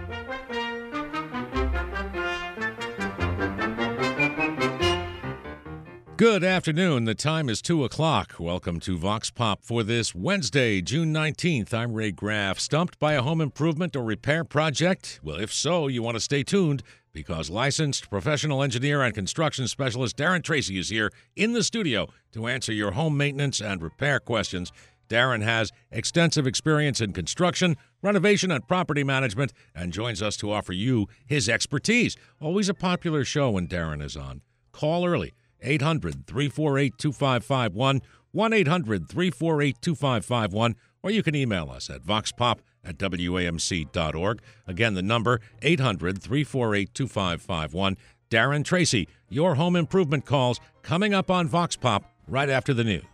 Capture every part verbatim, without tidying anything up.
Good afternoon. The time is two o'clock. Welcome to Vox Pop for this Wednesday, June nineteenth. I'm Ray Graff. Stumped by a home improvement or repair project? Well, if so, you want to stay tuned because licensed professional engineer and construction specialist Darren Tracy is here in the studio to answer your home maintenance and repair questions. Darren has extensive experience in construction, renovation, and property management and joins us to offer you his expertise. Always a popular show when Darren is on. Call early. eight hundred, three four eight, two five five one, one eight hundred, three four eight, two five five one, or you can email us at voxpop at W A M C dot org. Again, the number, eight hundred, three four eight, two five five one. Darren Tracy, your home improvement calls coming up on Vox Pop right after the news.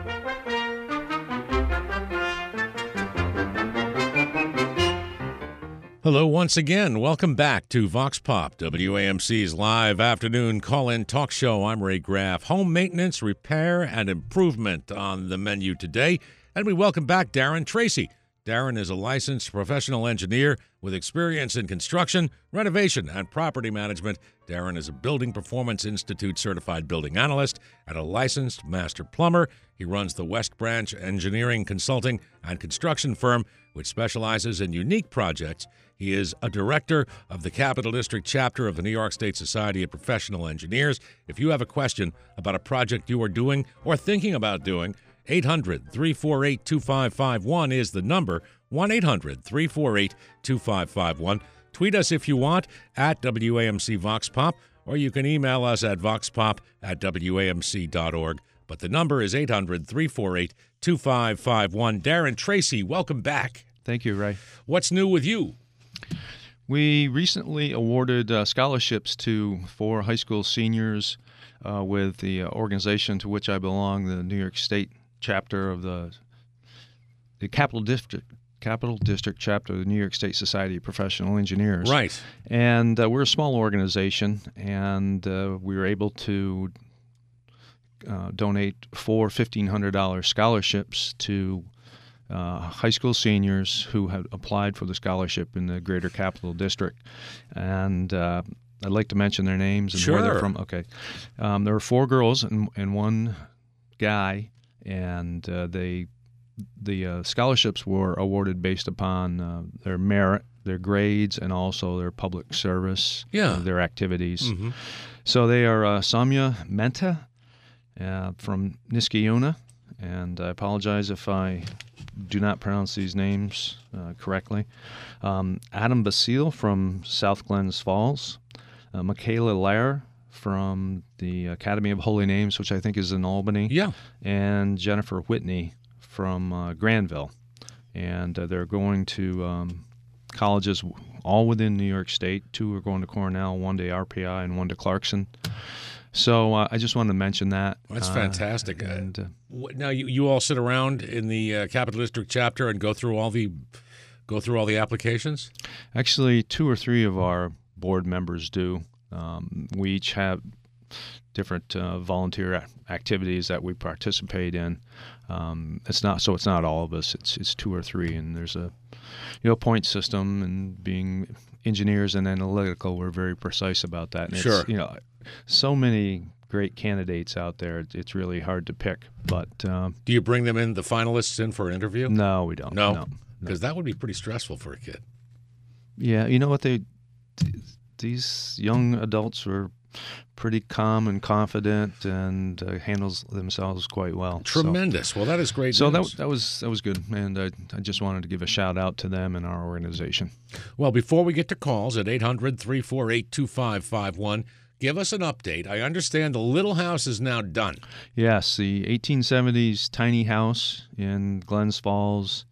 Hello once again. Welcome back to Vox Pop, W A M C's live afternoon call-in talk show. I'm Ray Graff. Home maintenance, repair, and improvement on the menu today. And we welcome back Darren Tracy. Darren is a licensed professional engineer with experience in construction, renovation, and property management. Darren is a Building Performance Institute certified building analyst and a licensed master plumber. He runs the West Branch Engineering Consulting and Construction firm, which specializes in unique projects. He is a director of the Capital District chapter of the New York State Society of Professional Engineers. If you have a question about a project you are doing or thinking about doing, eight hundred, three four eight, two five five one is the number, one eight hundred, three four eight, two five five one. Tweet us if you want, at W A M C Vox Pop, or you can email us at voxpop at W A M C dot org. But the number is eight hundred, three four eight, two five five one. Darren Tracy, welcome back. Thank you, Ray. What's new with you? We recently awarded uh, scholarships to four high school seniors uh, with the uh, organization to which I belong, the New York State chapter of the the Capital District Capital District chapter of the New York State Society of Professional Engineers. Right. And uh, we're a small organization, and uh, we were able to uh, donate four fifteen hundred dollars scholarships to Uh, high school seniors who had applied for the scholarship in the Greater Capital District, and uh, I'd like to mention their names and sure. where they're from. Okay, um, there were four girls and, and one guy, and uh, they the uh, scholarships were awarded based upon uh, their merit, their grades, and also their public service, yeah. uh, their activities. Mm-hmm. So they are uh, Samya Mehta uh, from Niskayuna, and I apologize if I do not pronounce these names uh, correctly. Um, Adam Basile from South Glens Falls, uh, Michaela Lair from the Academy of Holy Names, which I think is in Albany, yeah, and Jennifer Whitney from uh, Granville. And uh, they're going to um, colleges all within New York State. Two are going to Cornell, one to R P I, and one to Clarkson. So uh, I just wanted to mention that. That's uh, fantastic. And uh, now you, you all sit around in the uh, Capital District chapter and go through all the go through all the applications? Actually, two or three of our board members do. Um, we each have different uh, volunteer activities that we participate in. Um, it's not so. It's not all of us. It's it's two or three, and there's a you know point system, and being engineers and analytical, we're very precise about that. And sure. It's, you know, so many great candidates out there. It's really hard to pick. But um, do you bring them in, the finalists, in for an interview? No, we don't. No, no, because no. that would be pretty stressful for a kid. Yeah, you know what they. These young adults were pretty calm and confident, and uh, handles themselves quite well. Tremendous. So, well, that is great so news. that that was that was good, and I, I just wanted to give a shout out to them and our organization. Well, before we get to calls at eight hundred, three four eight, two five five one, give us an update. I understand the Little House is now done. Yes, the eighteen seventies tiny house in Glens Falls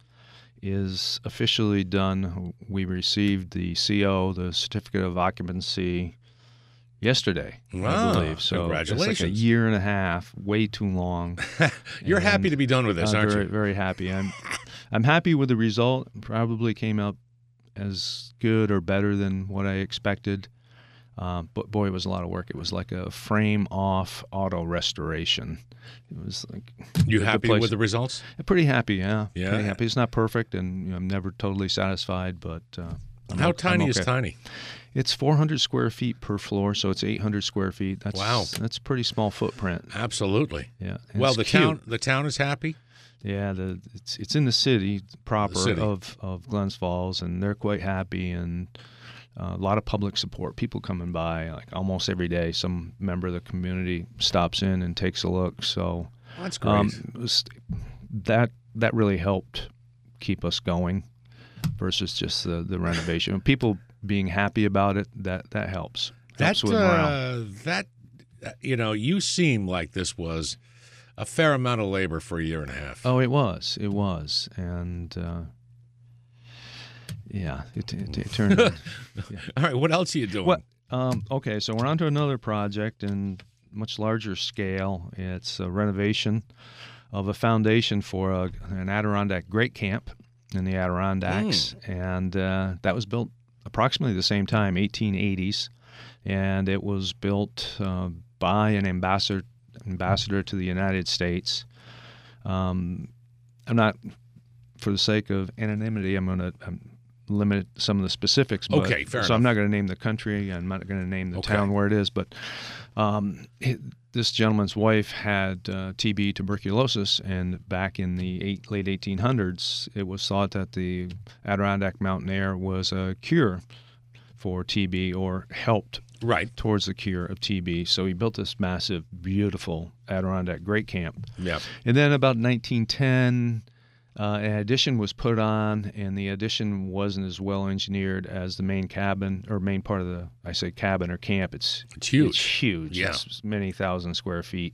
is officially done. We received the C O, the Certificate of Occupancy, yesterday, wow, I believe. So congratulations. It's like a year and a half, way too long. You're and, happy to be done with this, uh, aren't very, you? Very happy. I'm I'm happy with the result. Probably came out as good or better than what I expected. Uh, but boy, it was a lot of work. It was like a frame-off auto restoration. It was like you happy with the results? Pretty happy, yeah. Yeah. Pretty happy. It's not perfect, and you know, I'm never totally satisfied, but uh, I'm How o- tiny I'm is okay. tiny? It's four hundred square feet per floor, so it's eight hundred square feet. That's, Wow. That's a pretty small footprint. Absolutely. Yeah. and Well, it's the cute. town the town is happy. Yeah, the it's it's in the city proper The city. of of Glens Falls, and they're quite happy, and uh, a lot of public support. People coming by like almost every day. Some member of the community stops in and takes a look. So Well, that's great. um, it was- that that really helped keep us going versus just the the renovation. People being happy about it, that that helps. Helps that with morale. uh, that uh, you know, you seem like this was a fair amount of labor for a year and a half. Oh, it was. It was. And, uh, yeah, it, it, it turned in. Yeah. All right, what else are you doing? What? Um, okay, so we're on to another project in much larger scale. It's a renovation of a foundation for a, an Adirondack Great Camp in the Adirondacks. And uh, that was built approximately the same time, eighteen eighties. And it was built uh, by an ambassador ambassador to the United States. Um, I'm not, for the sake of anonymity, I'm going to limit some of the specifics. But, Okay, fair So enough. I'm not going to name the country. I'm not going to name the Okay. town where it is. But um, it, this gentleman's wife had uh, T B, tuberculosis, and back in the eight, late eighteen hundreds, it was thought that the Adirondack mountain air was a cure for T B or helped Right. towards the cure of T B. So he built this massive, beautiful Adirondack Great Camp. Yeah. And then about nineteen ten, uh, an addition was put on, and the addition wasn't as well engineered as the main cabin, or main part of the, I say cabin or camp. It's, It's huge. It's huge. Yeah. It's many thousand square feet.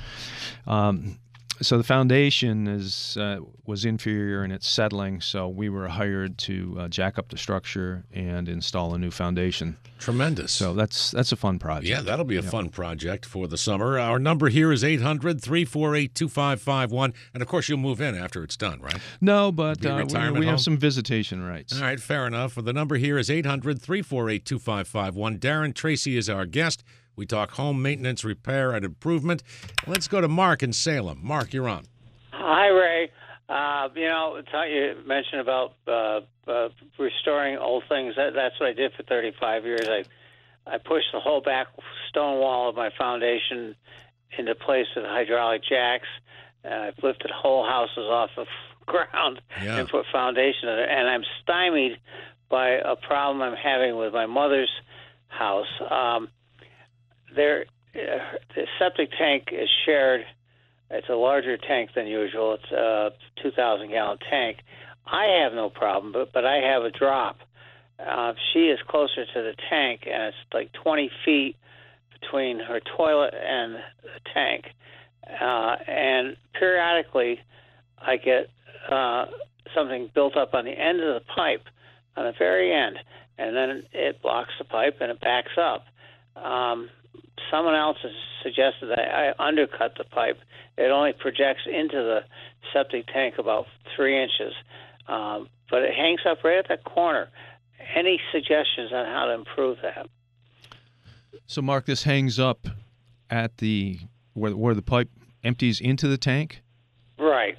Um, so the foundation is uh, was inferior in its settling, so we were hired to uh, jack up the structure and install a new foundation. Tremendous. So that's that's a fun project. Yeah, that'll be a fun project for the summer. Our number here is eight hundred, three four eight, two five five one. And, of course, you'll move in after it's done, right? No, but Be a uh, we, retirement we home? have some visitation rights. All right, fair enough. The number here is eight hundred, three four eight, two five five one. Darren Tracy is our guest. We talk home maintenance, repair, and improvement. Let's go to Mark in Salem. Mark, you're on. Hi, Ray. Uh, you know, it's how you mentioned about uh, uh, restoring old things. That, that's what I did for thirty-five years. I I pushed the whole back stone wall of my foundation into place with hydraulic jacks. Uh, I've lifted whole houses off the ground Yeah. and put foundation in it. And I'm stymied by a problem I'm having with my mother's house. Um, there, uh, the septic tank is shared. It's a larger tank than usual. It's a two thousand gallon tank. I have no problem, but but I have a drop. Uh, she is closer to the tank, and it's like twenty feet between her toilet and the tank. Uh, and periodically, I get uh, something built up on the end of the pipe, on the very end, and then it blocks the pipe and it backs up. Um, someone else has suggested that I undercut the pipe. It only projects into the septic tank about three inches, um, but it hangs up right at that corner. Any suggestions on how to improve that? So, Mark, this hangs up at the where where the pipe empties into the tank, Right.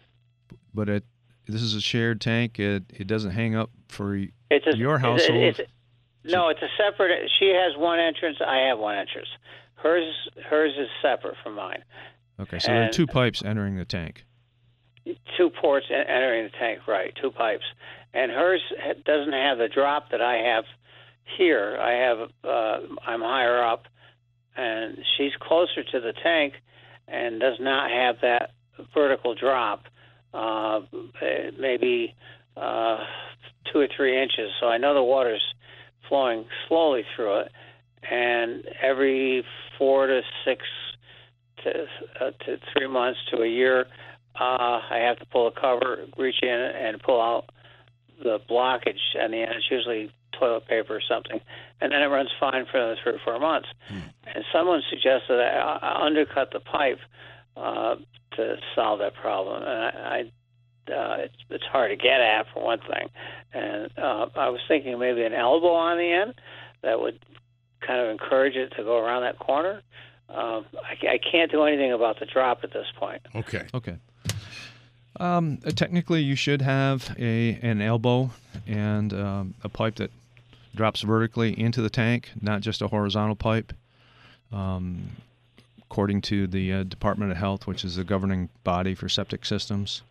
but it this is a shared tank. It it doesn't hang up for y- It's a, your it's- household. It's, it's, no, it's a separate. She has one entrance. I have one entrance. Hers hers is separate from mine. Okay, so there are and- two pipes entering the tank. Two ports en- entering the tank, right? Two pipes, and hers ha- doesn't have the drop that I have here. I have. Uh, I'm higher up, and she's closer to the tank, and does not have that vertical drop. Uh, maybe uh, two or three inches. So I know the water's flowing slowly through it, and every four to six to, uh, to three months to a year. Uh, I have to pull the cover, reach in, and pull out the blockage, and the end it's usually toilet paper or something, and then it runs fine for another three or four months. Mm. And someone suggested that I undercut the pipe uh, to solve that problem, and I, I uh, it's, it's hard to get at for one thing. And uh, I was thinking maybe an elbow on the end that would kind of encourage it to go around that corner. Um, I, I can't do anything about the drop at this point. Okay. Okay. Um, uh, technically, you should have a an elbow and um, a pipe that drops vertically into the tank, not just a horizontal pipe. Um, according to the uh, Department of Health, which is the governing body for septic systems,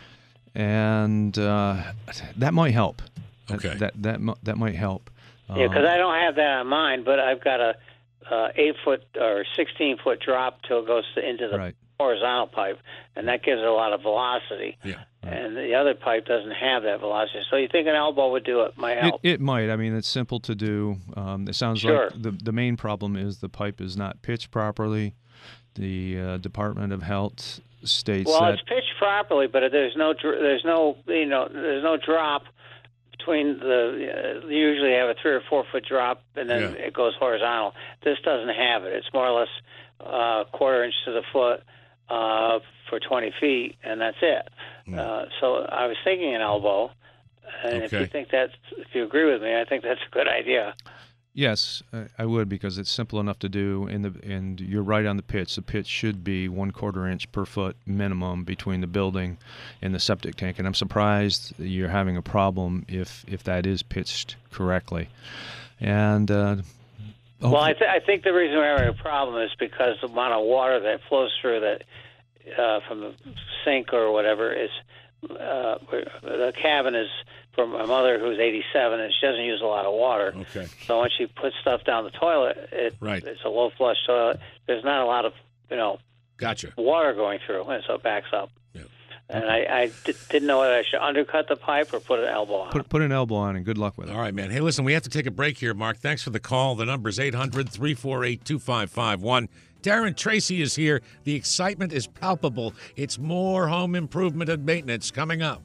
and uh, that might help. Okay. That that that, mi- that might help. Yeah, because I don't have that on mine, but I've got a uh, eight foot or sixteen foot drop till it goes to, into the Right. horizontal pipe, and that gives it a lot of velocity. Yeah. And the other pipe doesn't have that velocity. So you think an elbow would do it? Might It, help. it might. I mean, it's simple to do. Um, it sounds Sure. like the the main problem is the pipe is not pitched properly. The uh, Department of Health states Well, that it's pitched properly, but there's no dr- there's no you know there's no drop between the. Uh, you usually have a three or four foot drop, and then Yeah. it goes horizontal. This doesn't have it. It's more or less uh, quarter inch to the foot uh, for twenty feet, and that's it. Mm. Uh, so I was thinking an elbow, and if Okay. you think that's if you agree with me, I think that's a good idea. yes, I, I would, because it's simple enough to do. And the and you're right on the pitch. The pitch should be one quarter inch per foot minimum between the building and the septic tank. And I'm surprised that you're having a problem if if that is pitched correctly. And uh, Well, I, th- I think the reason we're having a problem is because the amount of water that flows through that uh, from the sink or whatever is uh, where- the cabin is for my mother who's eighty-seven and she doesn't use a lot of water. Okay. So when she puts stuff down the toilet, it, Right. it's a low flush toilet. There's not a lot of you know Gotcha. water going through, and so it backs up. Yeah. And I, I d- didn't know whether I should undercut the pipe or put an elbow on. put put an elbow on and good luck with it. All right, man. Hey, listen, we have to take a break here, Mark. Thanks for the call. The number is eight hundred, three four eight, two five five one. Darren Tracy is here. The excitement is palpable. It's more home improvement and maintenance coming up.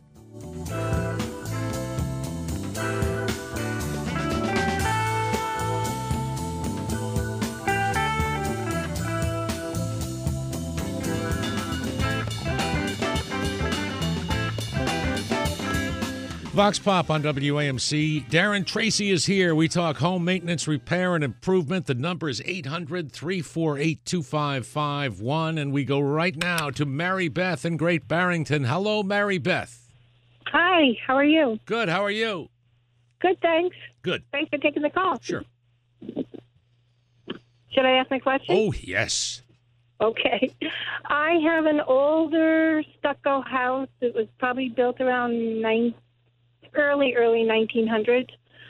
Vox Pop on W A M C. Darren Tracy is here. We talk home maintenance, repair, and improvement. The number is eight hundred, three four eight, two five five one. And we go right now to Mary Beth in Great Barrington. Hello, Mary Beth. Hi, how are you? Good. How are you? Good, thanks. Good. Thanks for taking the call. Sure. Should I ask my question? Oh, yes. Okay. I have an older stucco house. It was probably built around nine, early, early nineteen hundreds.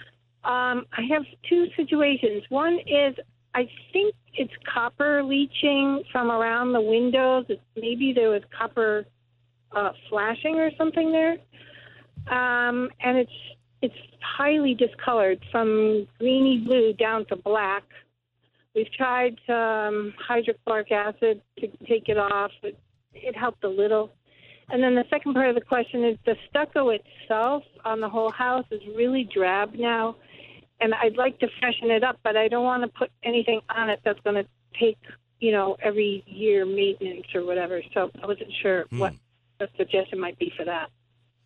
Um, I have two situations. One is I think it's copper leaching from around the windows. It, maybe there was copper uh, flashing or something there. Um, and it's it's highly discolored from greeny blue down to black. We've tried um, hydrochloric acid to take it off. It, it helped a little. And then the second part of the question is the stucco itself on the whole house is really drab now. And I'd like to freshen it up, but I don't want to put anything on it that's going to take, you know, every year maintenance or whatever. So I wasn't sure Hmm. what the suggestion might be for that.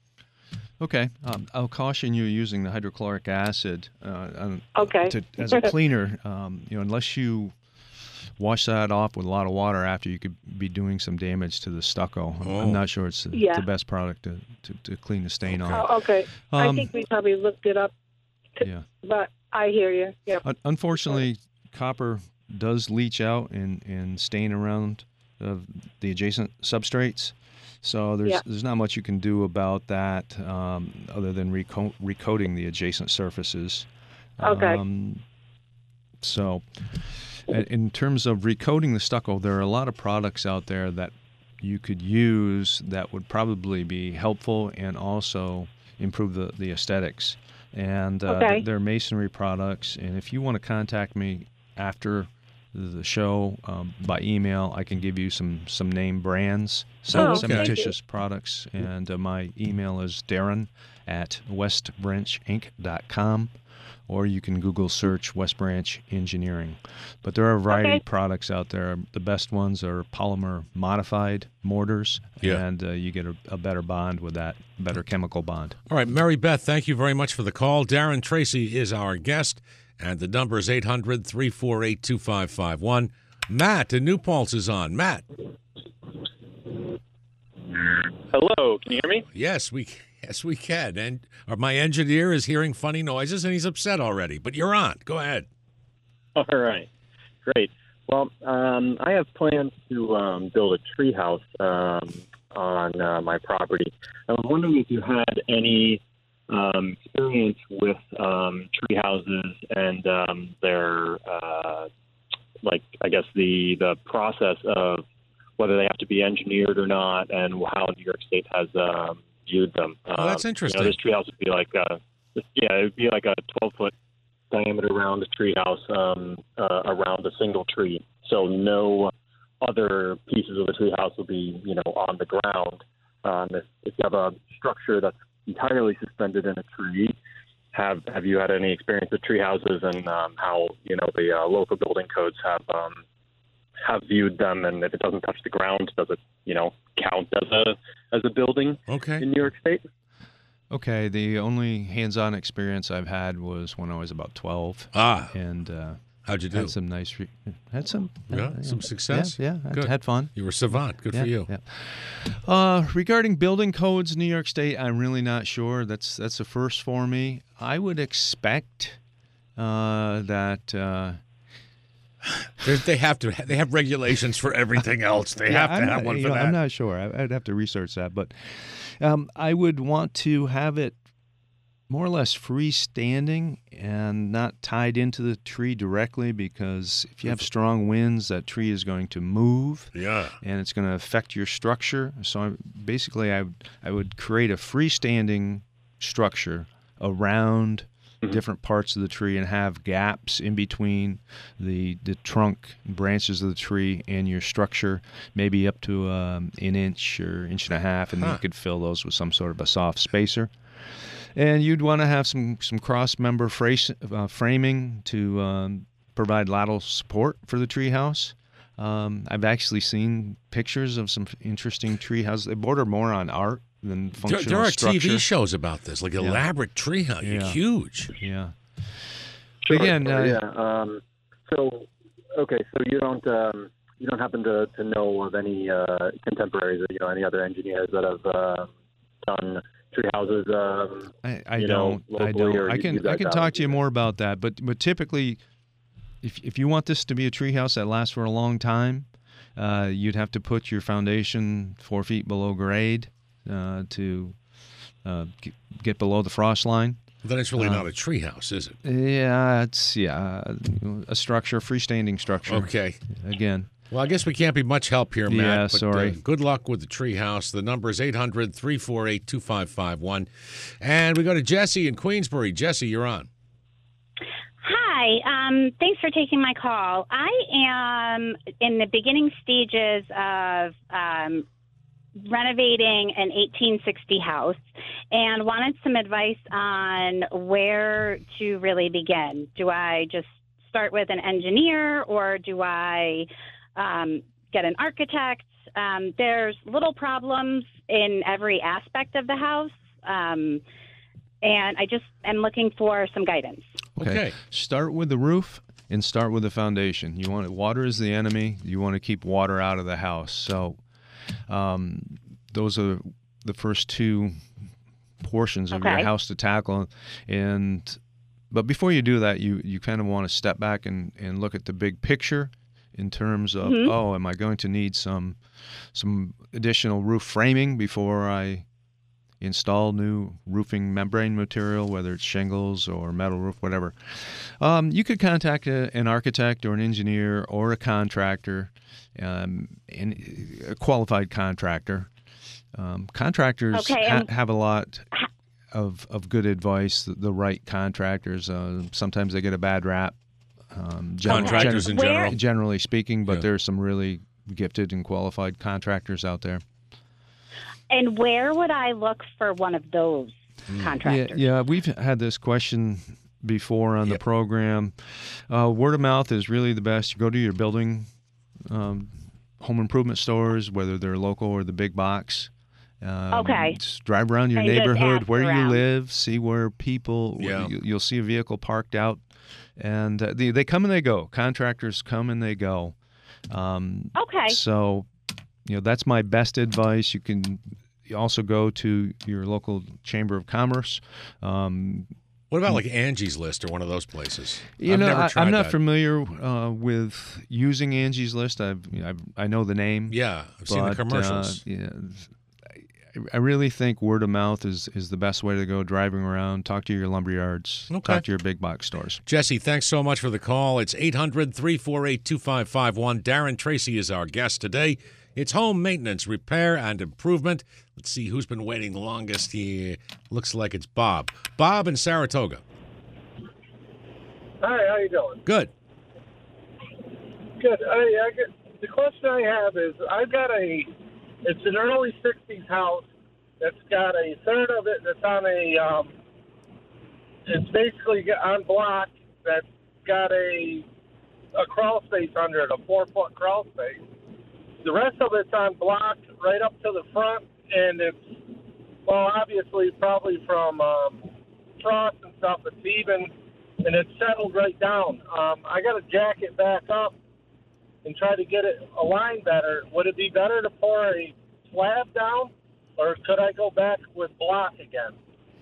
Okay, um, I'll caution you using the hydrochloric acid uh, on- Okay. to, as a cleaner. Um, you know, unless you wash that off with a lot of water after, you could be doing some damage to the stucco. I'm- Oh. I'm not sure it's the, Yeah. the best product to, to, to clean the stain off. Oh, okay. I Um, think we probably looked it up, Yeah. but I hear you. Yep. Un- Unfortunately, copper does leach out and, and stain around uh, the adjacent substrates. So there's Yeah. there's not much you can do about that um, other than reco- recoating the adjacent surfaces. Okay. Um, so in- in terms of recoating the stucco, there are a lot of products out there that you could use that would probably be helpful and also improve the, the aesthetics. And uh, Okay. they're masonry products. And if you want to contact me after the show um, by email, I can give you some some name brands, some Oh, okay. cementitious products. And uh, my email is Darren at west branch inc dot com, or you can Google search West Branch Engineering. But there are a variety Okay. of products out there. The best ones are polymer modified mortars, Yeah. and uh, you get a, a better bond with that, better chemical bond. All right, Mary Beth, thank you very much for the call. Darren Tracy is our guest, and the number is eight hundred, three four eight, two five five one. Matt in New Paltz is on. Matt. Hello, can you hear me? Yes, we yes we can. And uh, my engineer is hearing funny noises, and he's upset already. But you're on. Go ahead. All right, great. Well, um, I have plans to um, build a treehouse um, on uh, my property. I was wondering if you had any um, experience with um, tree houses and um, their, uh, like, I guess the the process of whether they have to be engineered or not, and how New York State has um, viewed them. Oh, that's Um, interesting. You know, this treehouse would be like, a, yeah, it would be like a twelve foot diameter round treehouse um, uh, around a single tree. So no other pieces of the treehouse will be, you know, on the ground. Um, if, if you have a structure that's entirely suspended in a tree, have have you had any experience with tree houses and um, how, you know, the uh, local building codes have um, have viewed them, and if it doesn't touch the ground, does it, you know, count as a as a building Okay. in New York State? Okay, the only hands-on experience I've had was when I was about twelve, Ah, and uh, how'd you do? had some nice, re- had some, Yeah, uh, some success? Yeah, yeah, Good. had fun. You were savant. Good yeah, for you. Yeah. Uh, regarding building codes, New York State, I'm really not sure. That's that's a first for me. I would expect uh, that. Uh, They're- They have to. They have regulations for everything else. They Yeah, have to I'm have not, one you for know, that. I'm not sure. I, I'd have to research that, but um, I would want to have it more or less freestanding and not tied into the tree directly, because if you have strong winds, that tree is going to move Yeah. and it's going to affect your structure. So I, basically, I would I would create a freestanding structure around different parts of the tree and have gaps in between the the trunk and branches of the tree and your structure, maybe up to um, an inch or inch and a half, and then Huh. you could fill those with some sort of a soft spacer. And you'd want to have some some cross member frace, uh, framing to um, provide lateral support for the treehouse. Um, I've actually seen pictures of some interesting tree houses. They border more on art than There, functional there are structure. T V shows about this, like elaborate treehouse. Yeah. Huge. Yeah. Sure. Again, sure, uh, yeah. Um, so, okay, so you don't um, you don't happen to, to know of any uh, contemporaries, or, you know, any other engineers that have uh, done tree houses? Um, I, I you know, don't. I locally, don't. or I you- can you I guys can haven't talk to you either? more about that. But but typically, if if you want this to be a treehouse that lasts for a long time, uh, you'd have to put your foundation four feet below grade uh, to uh, get, get below the frost line. Then it's really Uh, not a treehouse, is it? Yeah, it's yeah a structure, freestanding structure. Okay. Again, Well, I guess we can't be much help here, Matt. Yeah, but, sorry. Uh, good luck with the treehouse. The number is eight hundred, three four eight, two five five one. And we go to Jesse in Queensbury. Jesse, you're on. Hi. Um, thanks for taking my call. I am in the beginning stages of um, renovating an eighteen sixty house and wanted some advice on where to really begin. Do I just start with an engineer, or do I um, get an architect? Um, there's little problems in every aspect of the house, um, and I just am looking for some guidance. okay. Okay. Start with the roof and start with the foundation. You want water is the enemy. You want to keep water out of the house. So um, those are the first two portions of your Okay. house to tackle. And but before you do that, you, you kind of want to step back and, and look at the big picture in terms of, Mhm. oh, am I going to need some some additional roof framing before I install new roofing membrane material, whether it's shingles or metal roof, whatever. Um, you could contact a, an architect or an engineer or a contractor, um, and a qualified contractor. Um, contractors Okay, ha- and- have a lot of, of good advice, the, the right contractors. Uh, sometimes they get a bad rap. Um, gen- Contractors gen- in Where- general. generally speaking, but Yeah. there's some really gifted and qualified contractors out there. And where would I look for one of those contractors? Yeah, yeah, we've had this question before on Yep. the program. Uh, word of mouth is really the best. You go to your building, um, home improvement stores, whether they're local or the big box. Um, Okay. Just drive around your And just neighborhood, ask where around. you live, see where people. Yeah. You, you'll see a vehicle parked out, and uh, they they come and they go. Contractors come and they go. Um, Okay. so, you know, that's my best advice. You can you also go to your local Chamber of Commerce. Um, What about like Angie's List or one of those places? You I've know, never I, tried I'm not that. familiar uh, with using Angie's List. I've, you know, I've I know the name. Yeah, I've seen the but, commercials. Uh, yeah, I, I really think word of mouth is, is the best way to go. Driving around, talk to your lumber yards, Okay. talk to your big box stores. Jesse, thanks so much for the call. It's eight hundred, three four eight, two five five one. Darren Tracy is our guest today. It's home maintenance, repair, and improvement. Let's see who's been waiting the longest here. Looks like it's Bob. Bob in Saratoga. Hi, how you doing? Good. Good. I, I get, the question I have is, I've got a, it's an early sixties house that's got a third of it that's on a, um, it's basically on block that's got a, a crawl space under it, a four-foot crawl space. The rest of it's on block right up to the front, and it's, well, obviously probably from um, frost and stuff, it's even, and it's settled right down. Um, I got to jack it back up and try to get it aligned better. Would it be better to pour a slab down, or could I go back with block again?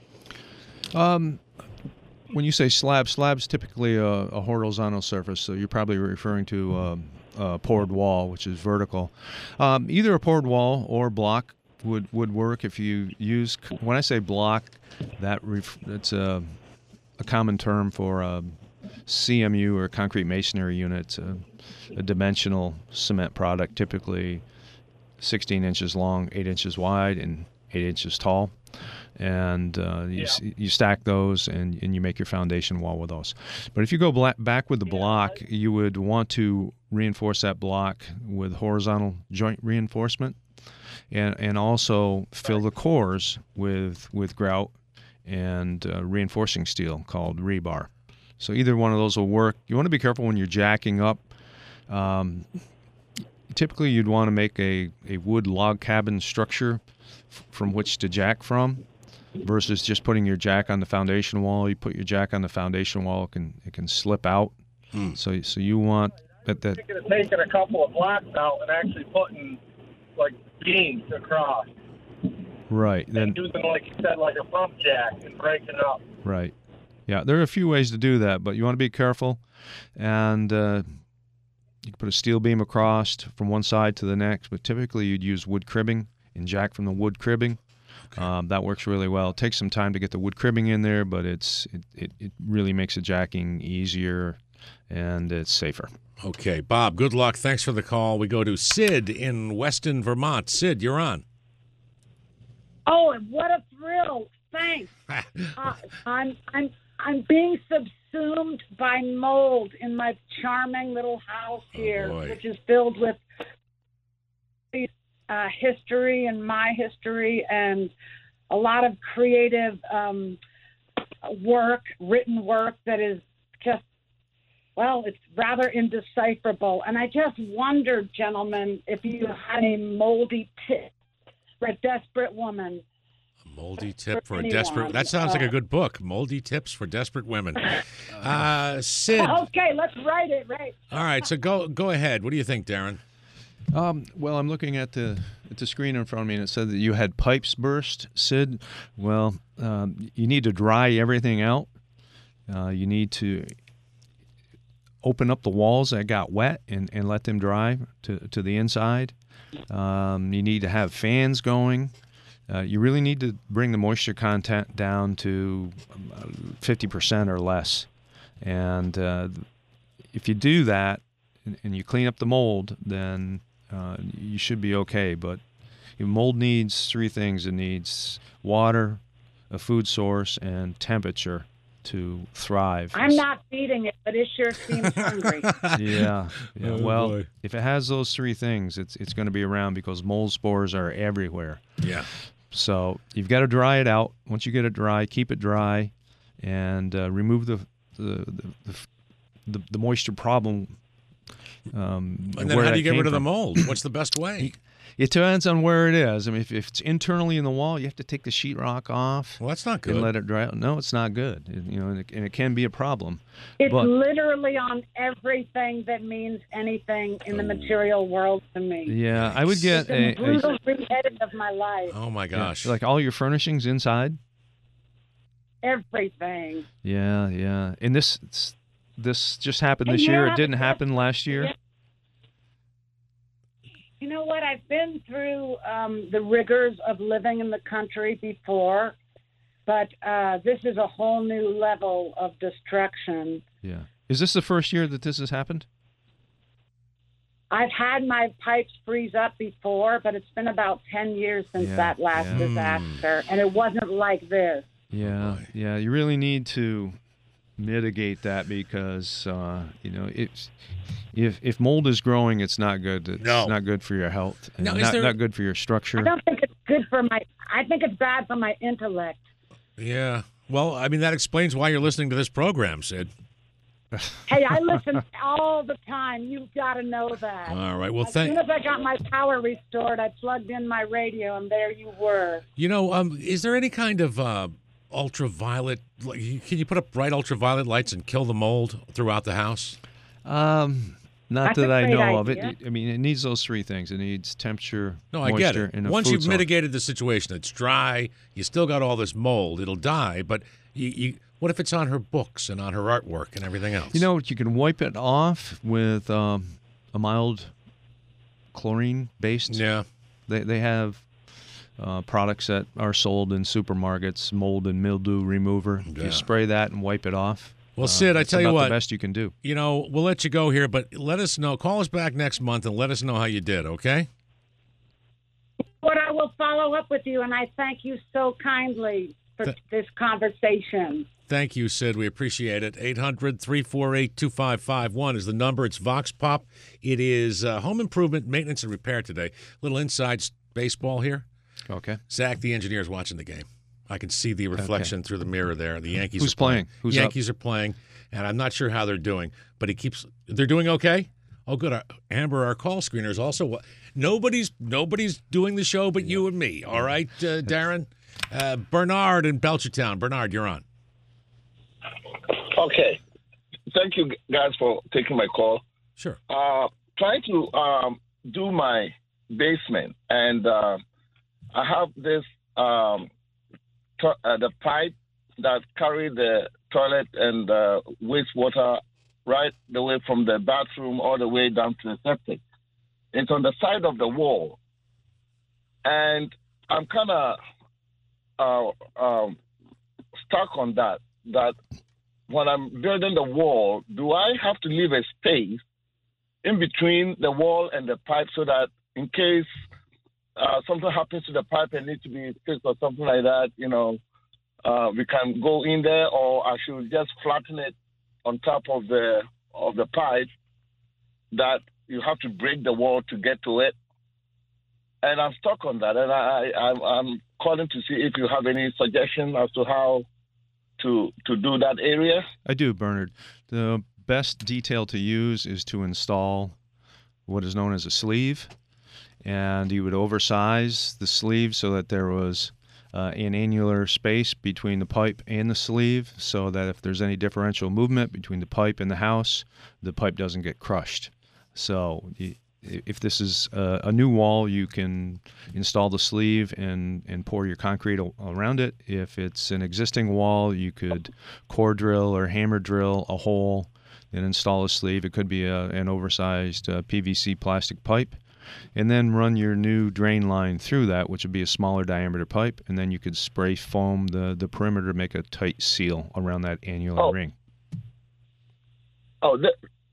Um, when you say slab, slab's typically a, a horizontal surface, so you're probably referring to um, a poured wall, which is vertical. Um, either a poured wall or block would, would work if you use. When I say block, that ref, it's a, a common term for a C M U or concrete masonry unit. It's a, a dimensional cement product, typically sixteen inches long, eight inches wide, and eight inches tall. And uh, you, Yeah. you stack those and, and you make your foundation wall with those. But if you go black, back with the block, you would want to reinforce that block with horizontal joint reinforcement, and and also fill the cores with with grout and uh, reinforcing steel called rebar. So either one of those will work. You want to be careful when you're jacking up. Um, typically, you'd want to make a, a wood log cabin structure f- from which to jack from, versus just putting your jack on the foundation wall. You put your jack on the foundation wall, it can it can slip out. Mm. So so you want that that Thinking of taking a couple of blocks out and actually putting like beams across, right then and using, like you said, like a pump jack and breaking it up. right. Yeah, there are a few ways to do that, but you want to be careful. And uh, you can put a steel beam across from one side to the next, but typically you'd use wood cribbing and jack from the wood cribbing. Okay. Um, that works really well. It takes some time to get the wood cribbing in there, but it's it, it, it really makes the jacking easier and it's safer. Okay, Bob, good luck. Thanks for the call. We go to Sid in Weston, Vermont. Sid, you're on. Oh, and what a thrill! Thanks. uh, I'm I'm I'm being subsumed by mold in my charming little house here, boy. which is filled with uh, history and my history and a lot of creative um, work, written work that is just, well, it's rather indecipherable. And I just wondered, gentlemen, if you had a moldy tip for a desperate woman. Moldy tip for a anyone. desperate. That sounds like a good book. Moldy tips for desperate women. Uh, Sid. Okay, let's write it, right? All right, so go go ahead. What do you think, Darren? Um, well, I'm looking at the at the screen in front of me, and it said that you had pipes burst, Sid. Well, um, you need to dry everything out. Uh, you need to open up the walls that got wet and, and let them dry to, to the inside. Um, you need to have fans going. Uh, you really need to bring the moisture content down to fifty percent or less. And uh, if you do that and, and you clean up the mold, then uh, you should be okay. But mold needs three things. It needs water, a food source, and temperature to thrive. I'm not feeding it, but it sure seems hungry. Yeah. yeah. Oh, well, boy. if it has those three things, it's it's going to be around because mold spores are everywhere. Yeah. So you've got to dry it out. Once you get it dry, keep it dry, and uh, remove the the, the the the moisture problem. Um, And then where how that do you get came rid of the from. mold? What's the best way? It depends on where it is. I mean, if, if it's internally in the wall, you have to take the sheetrock off. Well, that's not good. And let it dry out. No, it's not good. It, you know, and it, and it can be a problem. It's but, literally on everything that means anything in the material world to me. Yeah, I would get it's a, a brutal beheading of my life. Oh my gosh! Yeah, like all your furnishings inside. Everything. Yeah, yeah. And this this just happened And this you year. know, It didn't I've- happen last year. Yeah. You know what? I've been through um, the rigors of living in the country before, but uh, this is a whole new level of destruction. Yeah. Is this the first year that this has happened? I've had my pipes freeze up before, but it's been about ten years since Yeah, that last yeah. disaster, and it wasn't like this. Yeah, yeah. You really need to mitigate that because uh, you know it's if if mold is growing, it's not good. It's No. not good for your health. And Now, is not there- not good for your structure. I don't think it's good for my. I think it's bad for my intellect. Yeah. Well, I mean that explains why you're listening to this program, Sid. Hey, I listen all the time. You've got to know that. All right. Well, As thank soon as I got my power restored, I plugged in my radio, and there you were. you know. Um, is there any kind of uh, ultraviolet? Like, can you put up bright ultraviolet lights and kill the mold throughout the house? Um, not That's that a I great know of it. idea. I mean, it needs those three things. It needs temperature, No, I moisture, get it. and a Once food you've source. mitigated the situation, it's dry. You still got all this mold. It'll die. But you, you, what if it's on her books and on her artwork and everything else? You know what? You can wipe it off with um, a mild chlorine-based. Yeah. They they have uh, products that are sold in supermarkets, mold and mildew remover. Yeah. You spray that and wipe it off. Well, Uh, Sid, I it's tell you about what. the best you can do. You know, we'll let you go here, but let us know. Call us back next month and let us know how you did. Okay? But I will follow up with you, and I thank you so kindly for Th- this conversation. Thank you, Sid. We appreciate it. eight hundred, three four eight, two five five one is the number. It's Vox Pop. It is uh, home improvement, maintenance, and repair today. Little inside s- baseball here. Okay. Zach, the engineer, is watching the game. I can see the reflection through the mirror there. The Yankees Who's are playing. playing? Who's up? Yankees are playing, and I'm not sure how they're doing, but he keeps – they're doing okay? Oh, good. Our, Amber, our call screener, is also wa- – nobody's nobody's doing the show but you and me, all right, uh, Darren? Uh, Bernard in Belchertown. Bernard, you're on. Okay. Thank you guys for taking my call. Sure. Uh, trying to um, do my basement, and uh, I have this um, to- uh, the pipe that carry the toilet and uh, wastewater right the way from the bathroom all the way down to the septic. It's on the side of the wall, and I'm kind of uh, um, stuck on that. That when I'm building the wall, do I have to leave a space in between the wall and the pipe so that in case uh, something happens to the pipe and needs to be fixed or something like that, you know, uh, we can go in there, or I should just flatten it on top of the of the pipe that you have to break the wall to get to it. And I'm stuck on that, and I, I I'm, I'm calling to see if you have any suggestion as to how to to do that area. I do, Bernard. The best detail to use is to install what is known as a sleeve, and you would oversize the sleeve so that there was uh, an annular space between the pipe and the sleeve, so that if there's any differential movement between the pipe and the house, the pipe doesn't get crushed. So you, if this is a, a new wall, you can install the sleeve and, and pour your concrete a- around it. If it's an existing wall, you could core drill or hammer drill a hole and install a sleeve. It could be a, an oversized uh, P V C plastic pipe. And then run your new drain line through that, which would be a smaller diameter pipe. And then you could spray foam the, the perimeter to make a tight seal around that annular Oh. ring. Oh, the,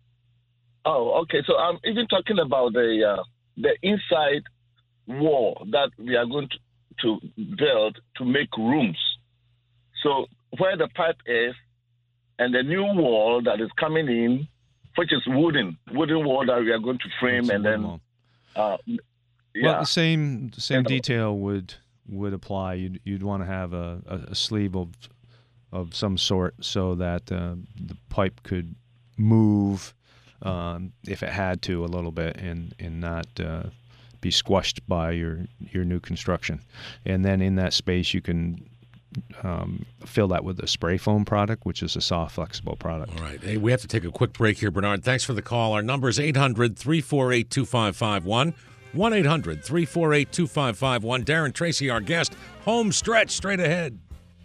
oh, okay. So I'm even talking about the uh, the inside wall that we are going to, to build to make rooms. So where the pipe is, and the new wall that is coming in, which is wooden, wooden wall that we are going to frame, It's a and wooden then wall. uh, yeah. Well, the same the same And- detail would would apply. You'd you'd want to have a, a, a sleeve of of some sort so that uh, the pipe could move um, if it had to a little bit and and not uh, be squashed by your your new construction. And then in that space, you can um, fill that with a spray foam product, which is a soft, flexible product. All right. Hey, we have to take a quick break here, Bernard. Thanks for the call. Our number is eight hundred, three four eight, two five five one. one eight hundred, three four eight, two five five one. Darren Tracy, our guest. Home stretch straight ahead.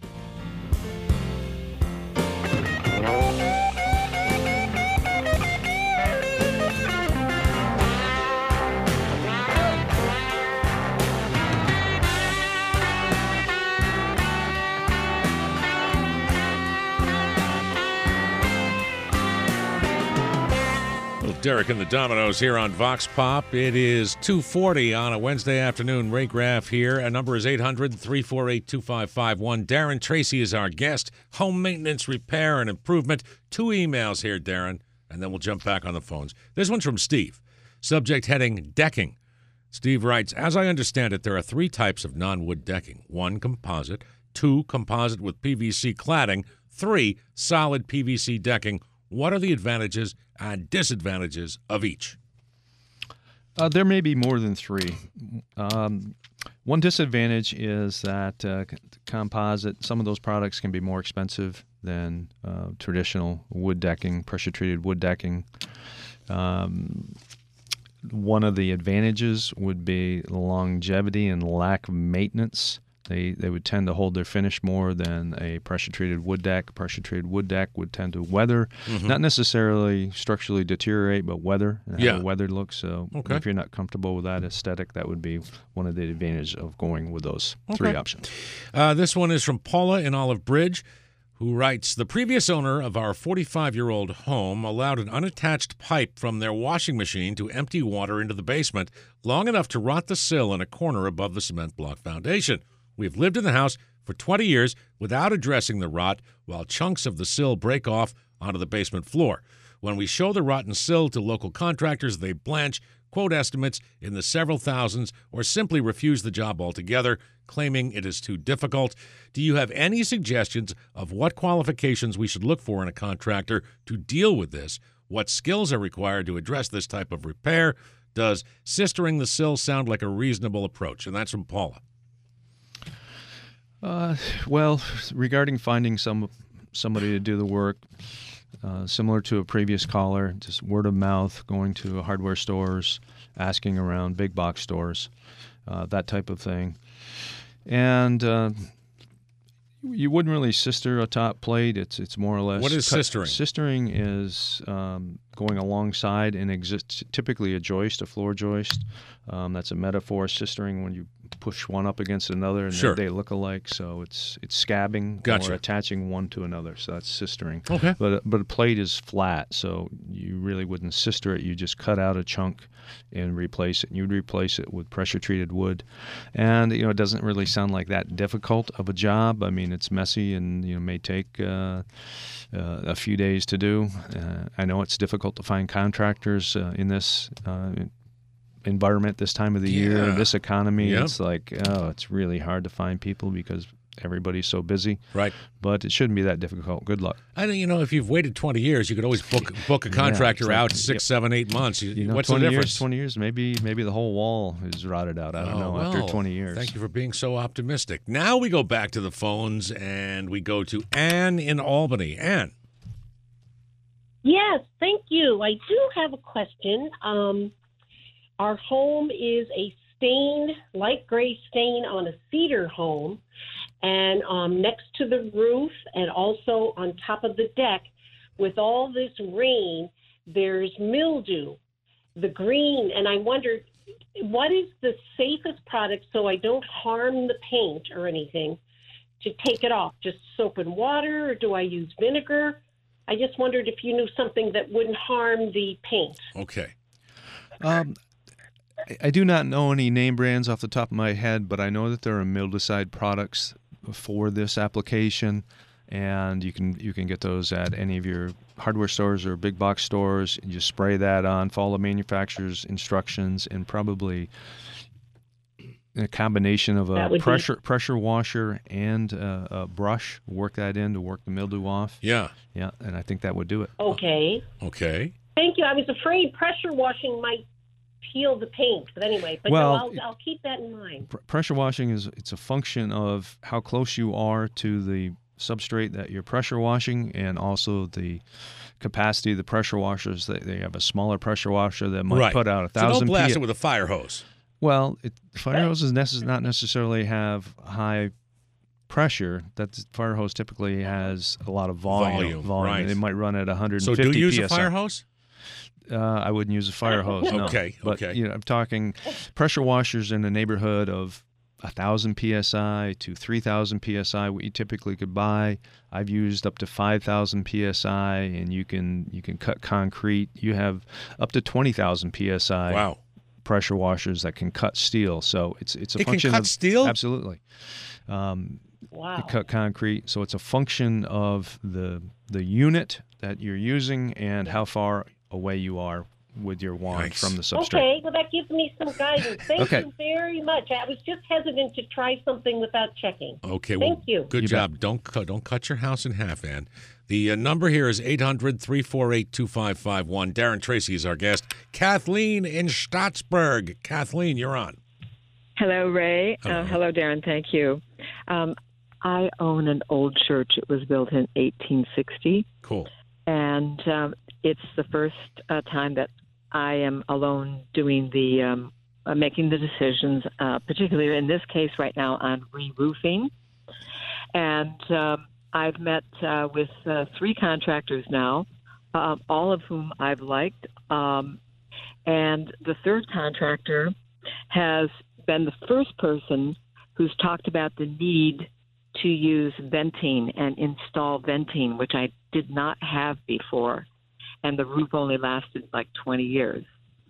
Derek and the Dominoes here on Vox Pop. It is two forty on a Wednesday afternoon. Ray Graff here. Our number is eight hundred, three four eight, two five five one. Darren Tracy is our guest. Home maintenance, repair, and improvement. Two emails here, Darren, and then we'll jump back on the phones. This one's from Steve. Subject heading, decking. Steve writes, as I understand it, there are three types of non-wood decking. One, composite. Two, composite with P V C cladding. Three, solid P V C decking. What are the advantages and disadvantages of each? Uh, there may be more than three. Um, one disadvantage is that uh, composite, some of those products can be more expensive than uh, traditional wood decking, pressure-treated wood decking. Um, one of the advantages would be longevity and lack of maintenance. They they would tend to hold their finish more than a pressure-treated wood deck. Pressure-treated wood deck would tend to weather, mm-hmm. not necessarily structurally deteriorate, but weather and yeah. have a weathered look. So okay. if you're not comfortable with that aesthetic, that would be one of the advantages of going with those okay. three options. Uh, this one is from Paula in Olive Bridge, who writes, the previous owner of our forty-five-year-old home allowed an unattached pipe from their washing machine to empty water into the basement long enough to rot the sill in a corner above the cement block foundation. We've lived in the house for twenty years without addressing the rot, while chunks of the sill break off onto the basement floor. When we show the rotten sill to local contractors, they blanch, quote estimates in the several thousands, or simply refuse the job altogether, claiming it is too difficult. Do you have any suggestions of what qualifications we should look for in a contractor to deal with this? What skills are required to address this type of repair? Does sistering the sill sound like a reasonable approach? And that's from Paula. Uh, well, regarding finding some somebody to do the work, uh, similar to a previous caller, just word of mouth, going to hardware stores, asking around, big box stores, uh, that type of thing. And uh, you wouldn't really sister a top plate. It's it's more or less. What is cut, sistering? Sistering is um, going alongside and exists typically a joist, a floor joist. Um, that's a metaphor. Sistering when you push one up against another and sure. they, they look alike. So it's it's scabbing gotcha. or attaching one to another. So that's sistering. Okay. But but a plate is flat, so you really wouldn't sister it. You just cut out a chunk and replace it. And you'd replace it with pressure-treated wood. And, you know, it doesn't really sound like that difficult of a job. I mean, it's messy and, you know, may take uh, uh, a few days to do. Uh, I know it's difficult to find contractors uh, in this uh, environment this time of the yeah. year, this economy. Yep. It's like, oh, it's really hard to find people because everybody's so busy. Right. But it shouldn't be that difficult. Good luck. I know, you know, if you've waited twenty years, you could always book book a contractor yeah, like, out six, yep. seven, eight months. You know, What's the twenty difference? Years, twenty years, maybe maybe the whole wall is rotted out. I don't oh, know, well, after twenty years. Thank you for being so optimistic. Now we go back to the phones and we go to Ann in Albany. Ann. Yes, thank you. I do have a question. Um, our home is a stain, light gray stain on a cedar home. And um, next to the roof and also on top of the deck, with all this rain, there's mildew, the green. And I wondered, what is the safest product so I don't harm the paint or anything to take it off? Just soap and water, or do I use vinegar? I just wondered if you knew something that wouldn't harm the paint. Okay. Um, I do not know any name brands off the top of my head, but I know that there are mildewcide products for this application, and you can you can get those at any of your hardware stores or big box stores. You just spray that on, follow the manufacturer's instructions, and probably a combination of a pressure be... pressure washer and a, a brush. Work that in to work the mildew off. Yeah, yeah, and I think that would do it. Okay. Okay. Thank you. I was afraid pressure washing might peel the paint. But anyway, but well, no, I'll, I'll keep that in mind. Pr- pressure washing is it's a function of how close you are to the substrate that you're pressure washing, and also the capacity of the pressure washers. They, they have a smaller pressure washer that might right. put out a So thousand. don't blast P- it with a fire hose. Well, it, fire hoses necess- not necessarily have high pressure. That fire hose typically has a lot of volume. Volume, volume. right. It might run at one hundred fifty So do you use P S I. a fire hose? Uh, I wouldn't use a fire hose. No. Okay, But, okay. you know, I'm talking pressure washers in the neighborhood of one thousand P S I to three thousand P S I, what you typically could buy. I've used up to five thousand P S I, and you can you can cut concrete. You have up to twenty thousand P S I Wow. pressure washers that can cut steel. So it's it's a It can function cut of steel? Absolutely. Um, Wow. it cut concrete. So it's a function of the the unit that you're using and how far away you are with your wand Nice. from the substrate. Okay, well, that gives me some guidance. Thank Okay. you very much. I was just hesitant to try something without checking. Okay, well, Thank you. good You job. Don't cut, don't cut your house in half, Ann. The uh, number here is eight hundred, three four eight, two five five one. Darren Tracy is our guest. Kathleen in Stottsburg. Kathleen, you're on. Hello, Ray. Hello. Uh, hello, Darren. Thank you. Um, I own an old church. It was built in eighteen sixty, Cool. and um, it's the first uh, time that I am alone doing the um, uh, making the decisions, uh, particularly in this case right now on re-roofing. And um, I've met uh, with uh, three contractors now, uh, all of whom I've liked. Um, and the third contractor has been the first person who's talked about the need to use venting and install venting, which I did not have before. And the roof only lasted like twenty years.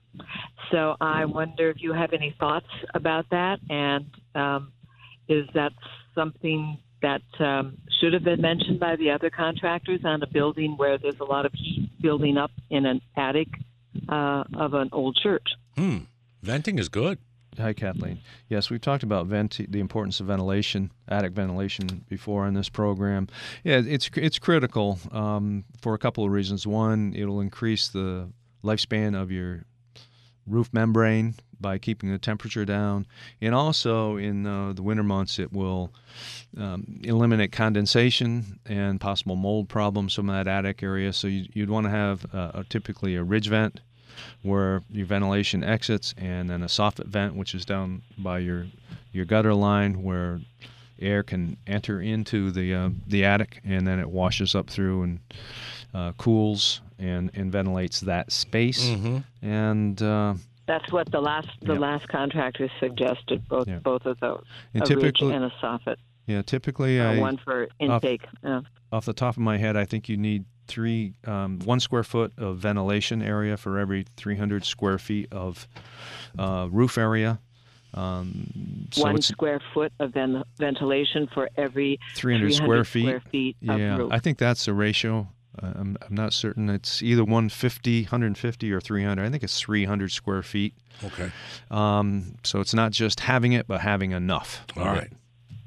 So I wonder if you have any thoughts about that, and um, is that something that um, should have been mentioned by the other contractors on a building where there's a lot of heat building up in an attic uh, of an old church? Hmm. Venting is good. Hi, Kathleen. Yes, we've talked about vent- the importance of ventilation, attic ventilation, before in this program. Yeah, it's it's critical um, for a couple of reasons. One, it'll increase the lifespan of your roof membrane by keeping the temperature down, and also in uh, the winter months, it will um, eliminate condensation and possible mold problems from that attic area. So you, you'd want to have uh, a, typically a ridge vent, where your ventilation exits, and then a soffit vent, which is down by your your gutter line, where air can enter into the uh, the attic, and then it washes up through and uh, cools and, and ventilates that space. Mm-hmm. And uh, That's what the last the Yeah. last contractor suggested. Both Yeah. both of those, And a ridge typically- and a soffit. yeah, typically, Uh, I, one for intake. Uh, off the top of my head, I think you need three um, one square foot of ventilation area for every three hundred square feet of uh, roof area. Um, so one it's square foot of ven- ventilation for every three hundred square feet. square feet of Yeah, roof. I think that's the ratio. Uh, I'm, I'm not certain. It's either one fifty, one fifty, or three hundred. I think it's three hundred square feet. Okay. Um, so it's not just having it, but having enough. All of right. it.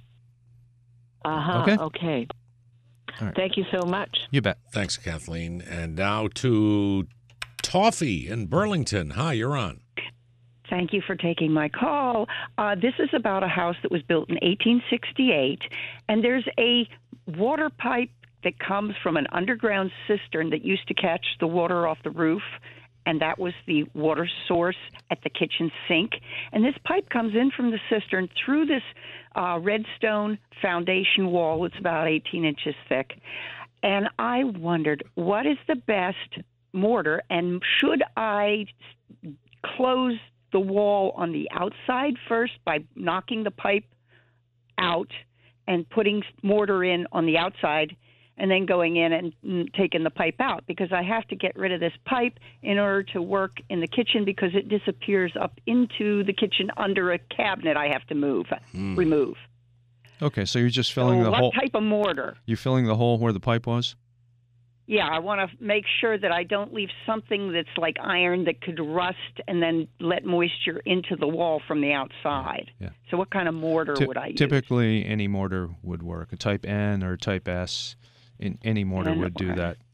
Uh-huh. Okay. Okay. All right. Thank you so much. You bet. Thanks, Kathleen. And now to Toffee in Burlington. Hi, you're on. Thank you for taking my call. Uh, this is about a house that was built in eighteen sixty-eight, and there's a water pipe that comes from an underground cistern that used to catch the water off the roof, and that was the water source at the kitchen sink. And this pipe comes in from the cistern through this uh, redstone foundation wall. It's about eighteen inches thick. And I wondered, what is the best mortar, and should I close the wall on the outside first by knocking the pipe out and putting mortar in on the outside, and then going in and mm, taking the pipe out? Because I have to get rid of this pipe in order to work in the kitchen, because it disappears up into the kitchen under a cabinet I have to move, Hmm. remove. Okay, so you're just filling so the what hole. type of mortar? You're filling the hole where the pipe was. Yeah, I want to make sure that I don't leave something that's like iron that could rust and then let moisture into the wall from the outside. Yeah. So what kind of mortar Ty- would I use? Typically, any mortar would work. A type N or type S, in any mortar N would do or- that.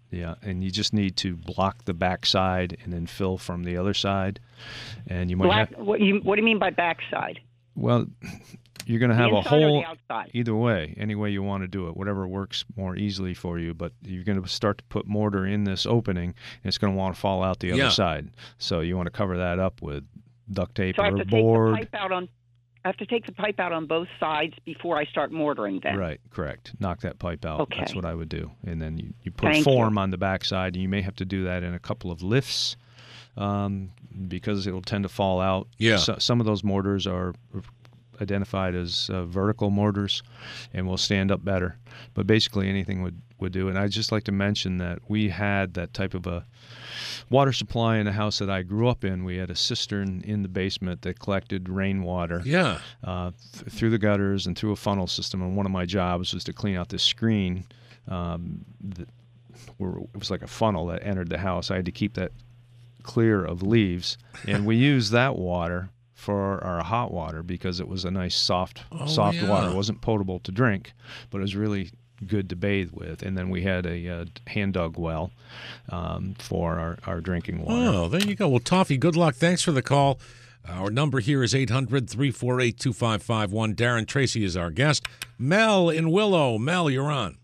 Yeah, and you just need to block the backside and then fill from the other side. And you might Black, have what, you, what do you mean by backside? well, you're going to have The a inside or hole the outside? either way, any way you want to do it, whatever works more easily for you. But you're going to start to put mortar in this opening, and it's going to want to fall out the Yeah. other side. So you want to cover that up with duct tape So I have or to a take the board. pipe out on. I have to take the pipe out on both sides before I start mortaring. Then. Right, correct. Knock that pipe out. Okay. That's what I would do. And then you, you put Thank form on the backside, and you may have to do that in a couple of lifts um, because it'll tend to fall out. Yeah. So, some of those mortars are identified as uh, vertical mortars and will stand up better. But basically anything would, would do. And I'd just like to mention that we had that type of a water supply in the house that I grew up in. We had a cistern in the basement that collected rainwater Yeah. uh, th- through the gutters and through a funnel system. And one of my jobs was to clean out this screen um, that were, it was like a funnel that entered the house. I had to keep that clear of leaves. And we used that water for our hot water because it was a nice soft Oh, soft yeah. water. It wasn't potable to drink, but it was really good to bathe with. And then we had a uh, hand dug well um, for our, our drinking water. Oh, there you go. Well, Toffee, good luck. Thanks for the call. Our number here is eight hundred, three four eight, two five five one. Darren Tracy is our guest. Mel in Willow. Mel, you're on.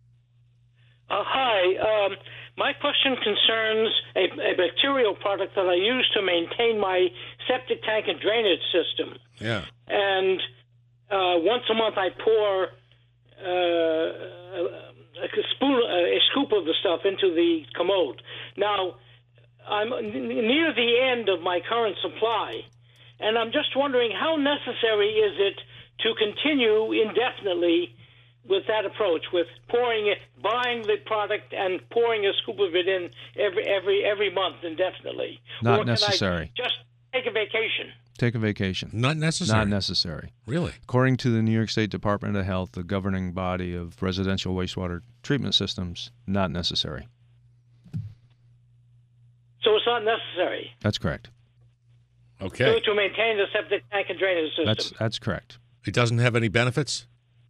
Uh, hi. Um, my question concerns a, a bacterial product that I use to maintain my septic tank and drainage system. Yeah. And uh, once a month I pour uh, a, spoon, a scoop of the stuff into the commode. Now, I'm n- near the end of my current supply, and I'm just wondering how necessary is it to continue indefinitely with that approach, with pouring it, buying the product and pouring a scoop of it in every every every month indefinitely. Not or can necessary. I just take a vacation. Take a vacation. Not necessary. Not necessary. Really? According to the New York State Department of Health, the governing body of residential wastewater treatment systems, not necessary. So it's not necessary That's correct. Okay. to, to maintain the septic tank and drainage system. That's that's correct. It doesn't have any benefits?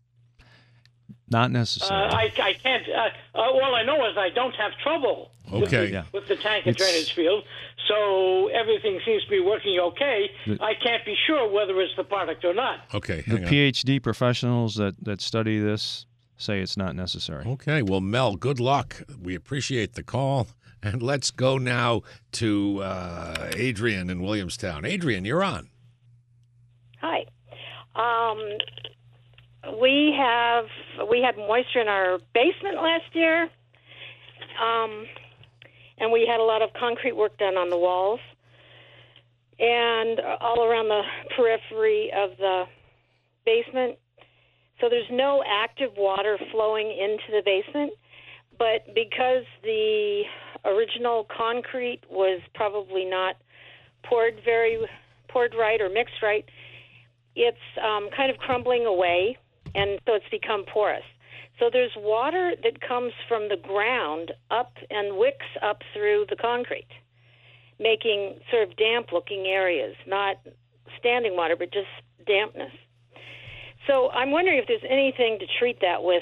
Not Uh, necessary. I, I can't. Uh, uh, all I know is I don't have trouble with, Okay. the, Yeah. with the tank and It's- drainage field, so everything seems to be working okay. The- I can't be sure whether it's the product or not. Okay. The Hang on. PhD professionals that, that study this say it's not necessary. Okay. Well, Mel, good luck. We appreciate the call. And let's go now to uh, Adrian in Williamstown. Adrian, you're on. Hi. Um, we have we had moisture in our basement last year, um, and we had a lot of concrete work done on the walls and all around the periphery of the basement. So there's no active water flowing into the basement, but because the original concrete was probably not poured very poured right or mixed right, it's um, kind of crumbling away, and so it's become porous. So there's water that comes from the ground up and wicks up through the concrete, making sort of damp-looking areas, not standing water, but just dampness. So I'm wondering if there's anything to treat that with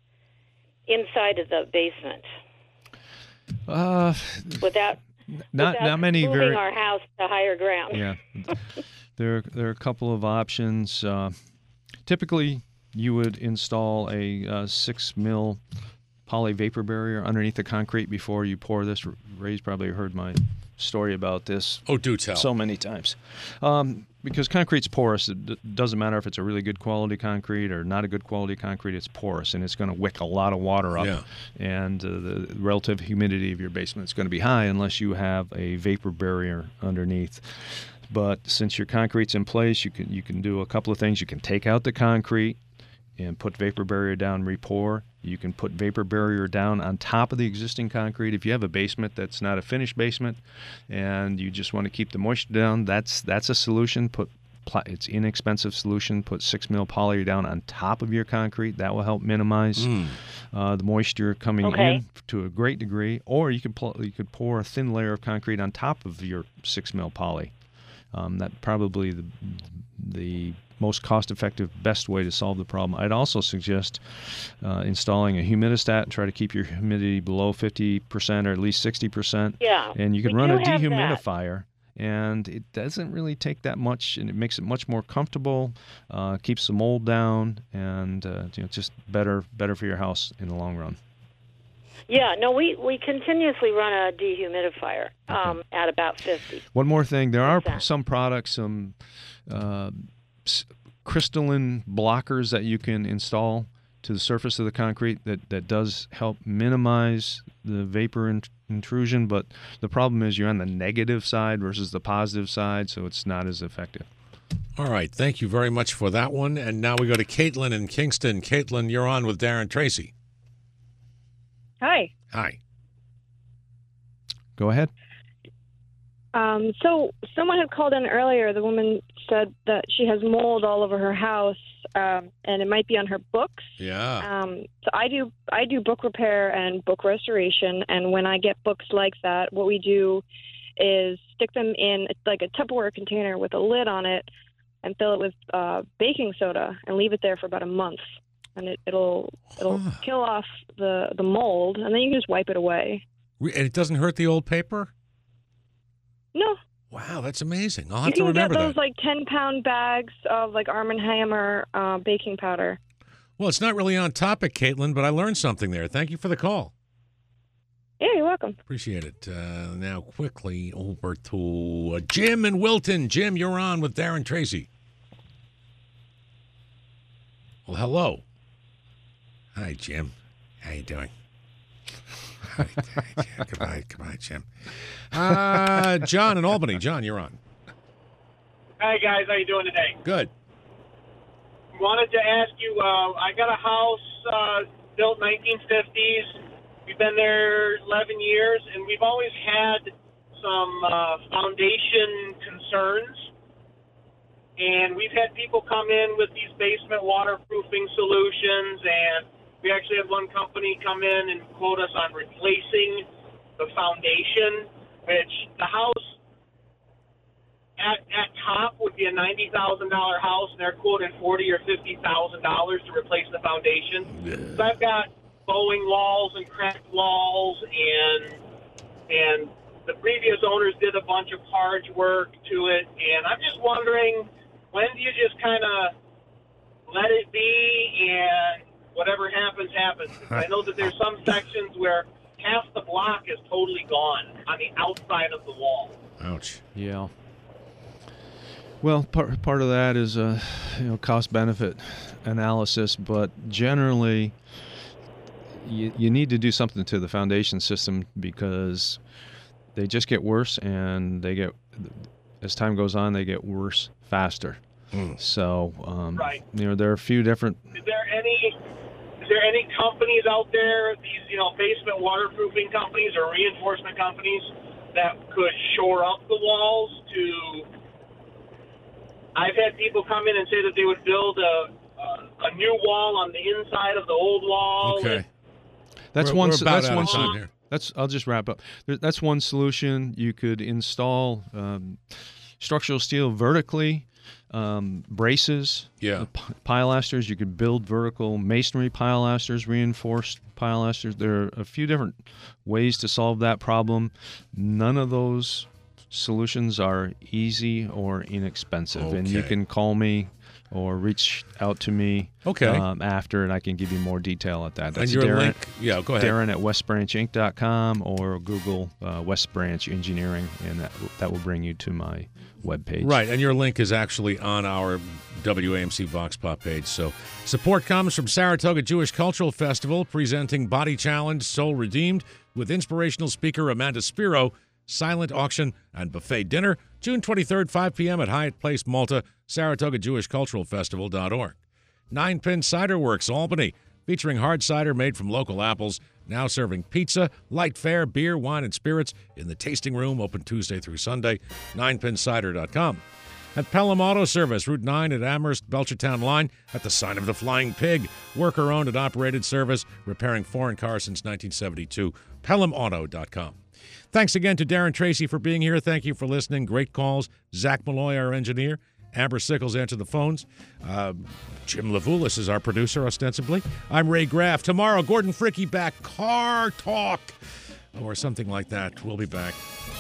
inside of the basement Uh, without, not without not many moving very. our house to higher ground. Yeah, there there are a couple of options. Uh, typically, you would install a uh, six mil poly vapor barrier underneath the concrete before you pour this. Ray's probably heard my story about this. Oh, do tell. So many times. Um, because concrete's porous. It d- doesn't matter if it's a really good quality concrete or not a good quality concrete. It's porous, and it's going to wick a lot of water up. Yeah. And uh, the relative humidity of your basement is going to be high unless you have a vapor barrier underneath. But since your concrete's in place, you can you can do a couple of things. You can take out the concrete and put vapor barrier down, re-pour. You can put vapor barrier down on top of the existing concrete. If you have a basement that's not a finished basement and you just want to keep the moisture down, that's that's a solution. Put pl- it's inexpensive solution. Put six mil poly down on top of your concrete. That will help minimize Mm. uh, the moisture coming Okay. in to a great degree. Or you could pl- you could pour a thin layer of concrete on top of your six mil poly. Um, that probably the the most cost-effective, best way to solve the problem. I'd also suggest uh, installing a humidistat. Try to keep your humidity below fifty percent or at least sixty percent. Yeah, and you can we run do a have that. dehumidifier. And it doesn't really take that much, and it makes it much more comfortable, uh, keeps the mold down, and uh, you know, just better better for your house in the long run. Yeah, no, we, we continuously run a dehumidifier um, okay. at about fifty. One more thing, there are some products, some uh, crystalline blockers that you can install to the surface of the concrete that, that does help minimize the vapor in, intrusion, but the problem is you're on the negative side versus the positive side, so it's not as effective. All right, thank you very much for that one. And now we go to Caitlin in Kingston. Caitlin, you're on with Darren Tracy. Hi. Hi. Go ahead. Um, so someone had called in earlier. The woman said that she has mold all over her house, um, and it might be on her books. Yeah. Um, so I do I do book repair and book restoration, and when I get books like that, what we do is stick them in like a Tupperware container with a lid on it, and fill it with uh, baking soda, and leave it there for about a month, and it, it'll it'll huh. kill off the the mold, and then you can just wipe it away. And it doesn't hurt the old paper? No. Wow, that's amazing. I'll have you to remember get those that. like ten pound bags of like Arm and Hammer uh, baking powder. Well, it's not really on topic, Caitlin, but I learned something there. Thank you for the call. Yeah, you're welcome. Appreciate it. Uh, now, quickly over to uh, Jim in Wilton. Jim, you're on with Darren Tracy. Well, hello. Hi, Jim. How you doing? Hi, hi, Jim. Goodbye, goodbye, Jim. Uh, John in Albany. John, you're on. Hi, guys. How you doing today? Good. Wanted to ask you, uh, I got a house uh, built nineteen fifties. We've been there eleven years, and we've always had some uh, foundation concerns. And we've had people come in with these basement waterproofing solutions, and we actually had one company come in and quote us on replacing the foundation, which the house at, at top would be a ninety thousand dollars house, and they're quoting forty thousand dollars or fifty thousand dollars to replace the foundation. Yeah. So I've got bowing walls and cracked walls, and and the previous owners did a bunch of hard work to it, and I'm just wondering, when do you just kind of let it be and whatever happens, happens? I know that there's some sections where half the block is totally gone on the outside of the wall. Ouch. Yeah. Well, part part of that is a you know cost benefit analysis, but generally you you need to do something to the foundation system because they just get worse, and they get as time goes on they get worse faster. Mm. So um, right. you know there are a few different. Is there any is there any companies out there, these you know basement waterproofing companies or reinforcement companies that could shore up the walls to? I've had people come in and say that they would build a a, a new wall on the inside of the old wall. Okay. That's we're, one. We're about that's out one. of time here. That's. I'll just wrap up. There, that's one solution. You could install um, structural steel vertically, um, braces. Yeah. P- pilasters. You could build vertical masonry pilasters, reinforced pilasters. There are a few different ways to solve that problem. None of those solutions are easy or inexpensive, okay. and you can call me or reach out to me okay. um, after, and I can give you more detail at that. That's and your Darren, link, yeah, go ahead. Darren at west branch inc dot com or Google uh, West Branch Engineering, and that that will bring you to my webpage. Right, and your link is actually on our W A M C Vox Pop page. So support comes from Saratoga Jewish Cultural Festival, presenting Body Challenge, Soul Redeemed, with inspirational speaker Amanda Spiro, silent auction and buffet dinner, June twenty-third, five p.m. at Hyatt Place, Malta, Saratoga Jewish Cultural Festival dot org. Nine Pin Cider Works, Albany, featuring hard cider made from local apples, now serving pizza, light fare, beer, wine, and spirits in the tasting room, open Tuesday through Sunday, nine pin cider dot com. At Pelham Auto Service, Route nine at Amherst, Belchertown line, at the sign of the Flying Pig. Worker-owned and operated service, repairing foreign cars since nineteen seventy-two, pelham auto dot com. Thanks again to Darren Tracy for being here. Thank you for listening. Great calls. Zach Malloy, our engineer, Amber Sickles answered the phones. Uh, Jim Levulis is our producer, ostensibly. I'm Ray Graff. Tomorrow, Gordon Fricke back. Car Talk. Or something like that. We'll be back.